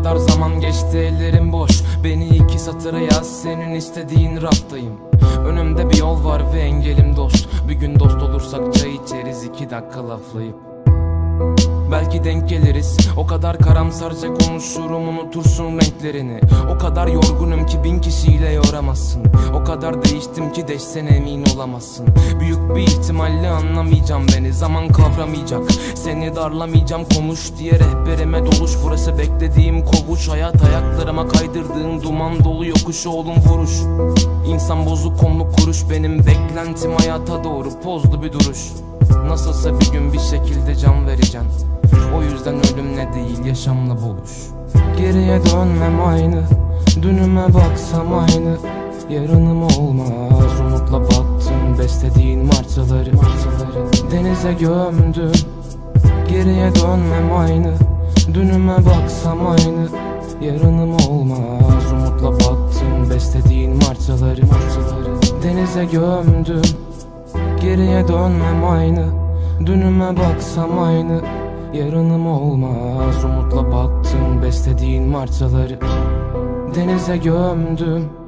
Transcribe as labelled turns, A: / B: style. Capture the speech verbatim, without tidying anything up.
A: kadar zaman geçti, ellerim boş. Beni iki satıra yaz, senin istediğin raftayım. Önümde bir yol var ve engelim dost. Bir gün dost olursak çay içeriz, iki dakika laflayıp belki denk geliriz. O kadar karamsarca konuşurum, unutursun renklerini. O kadar yorgunum ki bin kişiyle yoramazsın. O kadar değiştim ki deşsen emin olamazsın. Büyük bir ihtimalle anlamayacağım beni, zaman kavramayacak. Seni darlamayacağım, konuş diye rehberime doluş. Burası beklediğim kovuş, hayat ayaklarıma kaydırdığın duman dolu yokuş. Oğlum vuruş, İnsan bozuk konluk kuruş. Benim beklentim hayata doğru pozlu bir duruş. Nasılsa bir gün bir şekilde can vereceğim. O yüzden ölümle değil yaşamla buluş. Geriye dönmem aynı, dünüme baksam aynı. Yarınım olmaz, umutla baktım beslediğin martıları. Denize gömdüm. Geriye dönmem aynı, dünüme baksam aynı. Yarınım olmaz, umutla baktım beslediğin martıları. Denize gömdüm. Geriye dönmem aynı, dünüme baksam aynı. Yarınım olmaz, umutla baktım beslediğin martıları. Denize gömdüm.